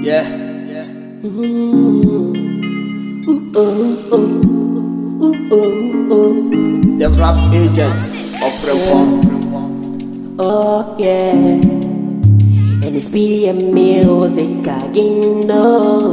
Yeah. The rap agent of Prepon. Oh yeah, and it's BM music again. No,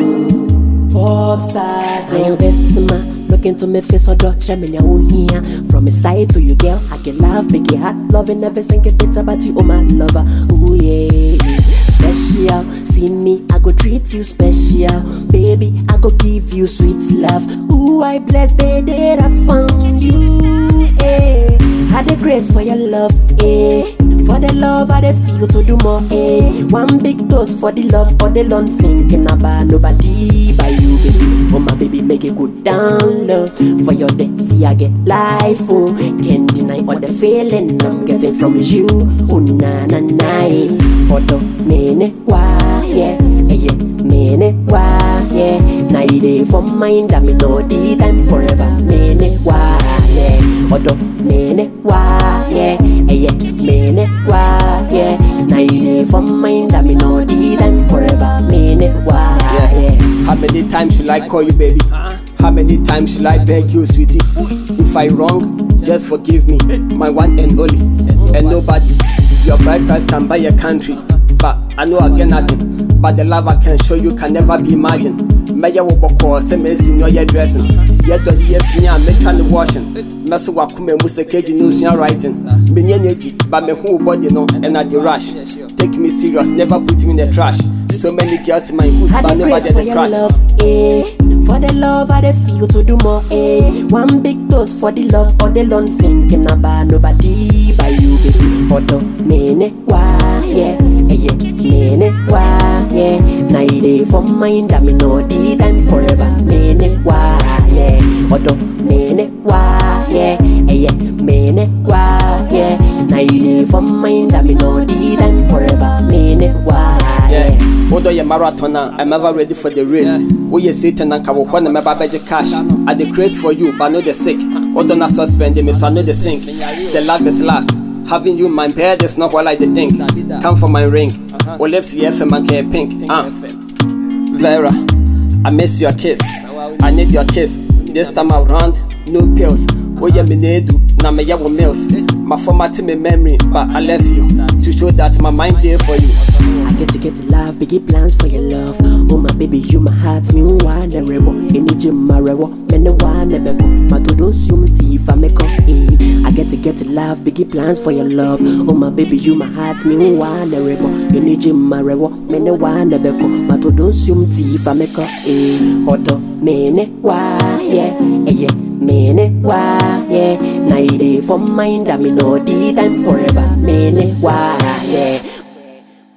pop star. I am best man. Look into me face or Dutch, I'm in your here. From his side to you, girl, I can laugh, make it hot, loving every single bit about you, oh my lover. Ooh yeah, special. See me, I go treat you special, baby. I go give you sweet love. Ooh, I bless the day that I found you. Eh, had the grace for your love, eh. For the love I feel to do more, eh. One big dose for the love, all the long thinking about nobody but you, baby. Oh my baby, make it good down low. For your day, see I get life, oh. Can't deny all the feeling I'm getting from you. Oh na na na, eh. Odo mene wa, yeah, yeah, mene wa, yeah. Now you dey for mind, I mean no the time forever, mene wa, yeah. Odo mene wa, yeah, yeah, mene wa, yeah. Now you dey for mind, I mean no the time forever, mene wa, yeah. How many times should I call you baby? How many times should I beg you, sweetie? If I wrong, just forgive me, my one and only, and nobody. Your bride price can buy a country, but I know I get nothing. But the love I can show you can never be imagined. Maya will boko, say me see no your dressing. Yet the year finia make the washing. Meso wakume museke news your writing. Minyeji, but me who body no and at the rush. Take me serious, never put me in the trash. So many girls in my hood, but never get the crash. Love, eh. For the love I feel to do more, eh. One big dose for the love, all the long thinking about nobody but you, baby. Odo mene wa, yeah, yeah, mene wa, yeah. Now you dey for mind, I mean no the time forever, mene wa, yeah. Odo mene wa, yeah, yeah, mene wa, yeah. Now you dey for mind, I mean no the time forever, mene wa, yeah. Odo ye marathoner, I'm never ready for the race. Oh ye Satan and Kawakon, I'm about cash. I the grace for you, but not the sick. Odo not suspending me, so I know the sink. The love is last. Having you my bed is not what I think. Come for my ring. Oh lips FM and care pink. Vera, I miss your kiss. I need your kiss. This time around, no pills. Oh yeah, me need na me yawo meals. My formatting me memory, but I left you to show that my mind there for you. I get to love, biggie plans for your love. Oh my baby, you my heart, me one the rebel. Any gym my rebel, me the one the bego. My to do sum if I make up, eh. I get to love, biggie plans for your love. Oh my baby, you my heart, me one the rebel. Any gym my rebel, me the one the bego. My to do sum if I make up, eh. Odo mene wa, yeah, yeah, mene wa, yeah. Now you dey for mind, I mean no the time forever, mene wa, yeah.